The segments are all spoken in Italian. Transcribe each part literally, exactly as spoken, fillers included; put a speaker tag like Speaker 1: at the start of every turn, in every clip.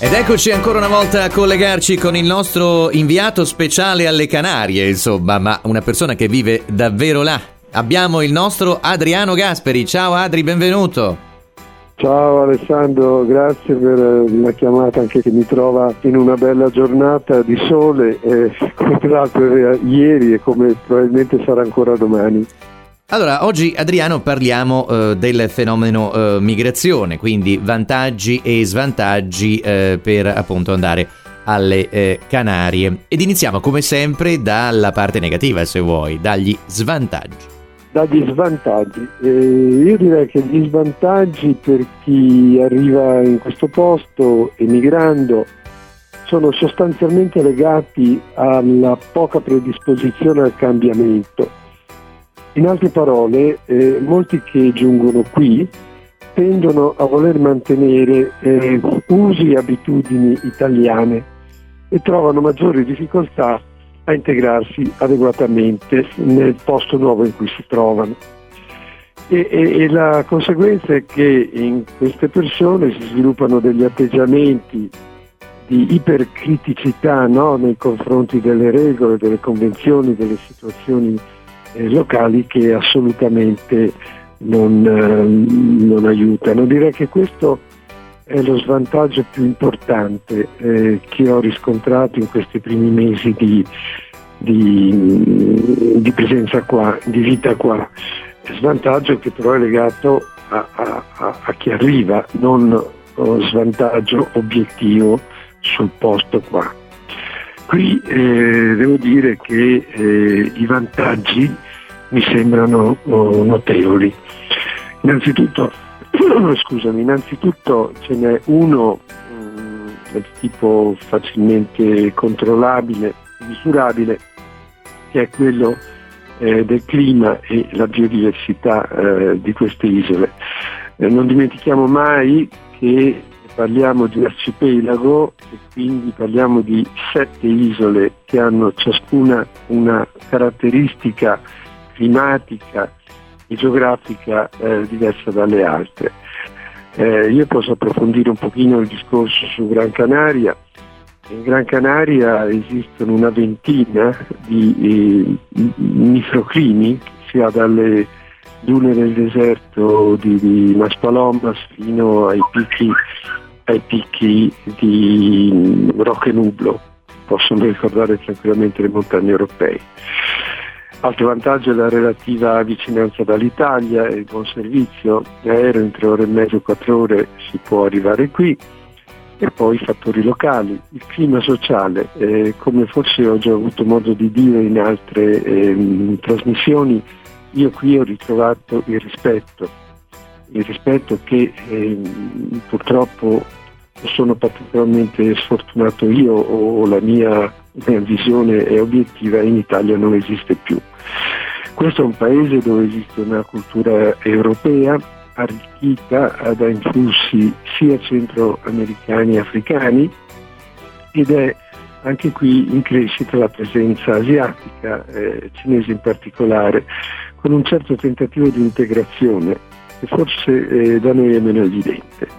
Speaker 1: Ed eccoci ancora una volta a collegarci con il nostro inviato speciale alle Canarie, insomma, ma una persona che vive davvero là. Abbiamo il nostro Adriano Gasperi. Ciao Adri, benvenuto.
Speaker 2: Ciao Alessandro, grazie per la chiamata anche che mi trova in una bella giornata di sole, eh, come peraltro era ieri e come probabilmente sarà ancora domani.
Speaker 1: Allora, oggi Adriano parliamo eh, del fenomeno eh, migrazione, quindi vantaggi e svantaggi eh, per appunto andare alle eh, Canarie. Ed iniziamo come sempre dalla parte negativa, se vuoi, dagli svantaggi.
Speaker 2: Dagli svantaggi, eh, io direi che gli svantaggi per chi arriva in questo posto emigrando sono sostanzialmente legati alla poca predisposizione al cambiamento. In altre parole, eh, molti che giungono qui tendono a voler mantenere eh, usi e abitudini italiane e trovano maggiori difficoltà a integrarsi adeguatamente nel posto nuovo in cui si trovano. E, e, e la conseguenza è che in queste persone si sviluppano degli atteggiamenti di ipercriticità, no? Nei confronti delle regole, delle convenzioni, delle situazioni eh, locali che assolutamente non, eh, non aiutano. Direi che questo è lo svantaggio più importante eh, che ho riscontrato in questi primi mesi di, di, di presenza qua, di vita qua. Svantaggio che però è legato a, a, a chi arriva, non svantaggio obiettivo sul posto qua. Qui eh, devo dire che eh, i vantaggi mi sembrano oh, notevoli. Innanzitutto Scusami, innanzitutto ce n'è uno mh, del tipo facilmente controllabile, misurabile, che è quello eh, del clima e la biodiversità eh, di queste isole. Eh, non dimentichiamo mai che parliamo di arcipelago e quindi parliamo di sette isole che hanno ciascuna una caratteristica climatica e geografica eh, diversa dalle altre. Eh, io posso approfondire un pochino il discorso su Gran Canaria. In Gran Canaria esistono una ventina di eh, microclimi, sia dalle dune del deserto di, di Maspalomas fino ai picchi, ai picchi di Roque Nublo. Possono ricordare tranquillamente le montagne europee. Altro vantaggio è la relativa vicinanza dall'Italia e il buon servizio aereo, in tre ore e mezzo, quattro ore si può arrivare qui. E poi i fattori locali, il clima sociale, eh, come forse ho già avuto modo di dire in altre eh, trasmissioni, io qui ho ritrovato il rispetto, il rispetto che eh, purtroppo sono particolarmente sfortunato io o la mia visione è obiettiva, in Italia non esiste più. Questo è un paese dove esiste una cultura europea arricchita da influssi sia centroamericani e africani ed è anche qui in crescita la presenza asiatica, eh, cinese in particolare, con un certo tentativo di integrazione che forse eh, da noi è meno evidente.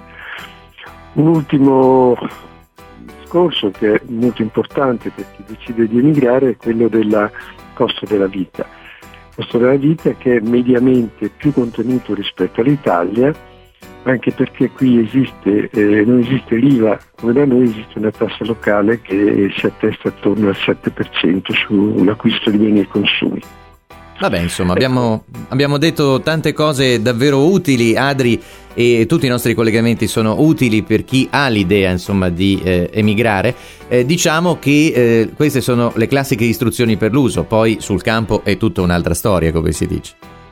Speaker 2: Un ultimo discorso che è molto importante per chi decide di emigrare è quello del costo della vita. Il costo della vita che è mediamente più contenuto rispetto all'Italia, anche perché qui esiste, eh, non esiste l'I V A, come da noi esiste una tassa locale che si attesta attorno al sette per cento sull'acquisto di beni e consumi.
Speaker 1: Vabbè, insomma, abbiamo, abbiamo detto tante cose davvero utili, Adri, e tutti i nostri collegamenti sono utili per chi ha l'idea, insomma, di eh, emigrare. Eh, diciamo che eh, queste sono le classiche istruzioni per l'uso, poi sul campo è tutta un'altra storia, come si dice.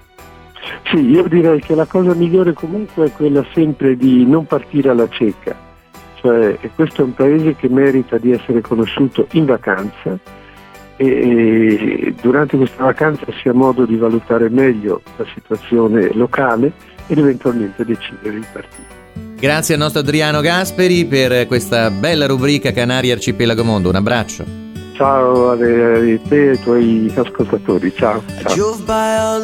Speaker 2: Sì, io direi che la cosa migliore comunque è quella sempre di non partire alla cieca, cioè questo è un paese che merita di essere conosciuto in vacanza, e durante questa vacanza si ha modo di valutare meglio la situazione locale ed eventualmente decidere di partire.
Speaker 1: Grazie al nostro Adriano Gasperi per questa bella rubrica Canarie Arcipelago Mondo. Un abbraccio.
Speaker 2: Ciao a te e ai tuoi ascoltatori, ciao. ciao.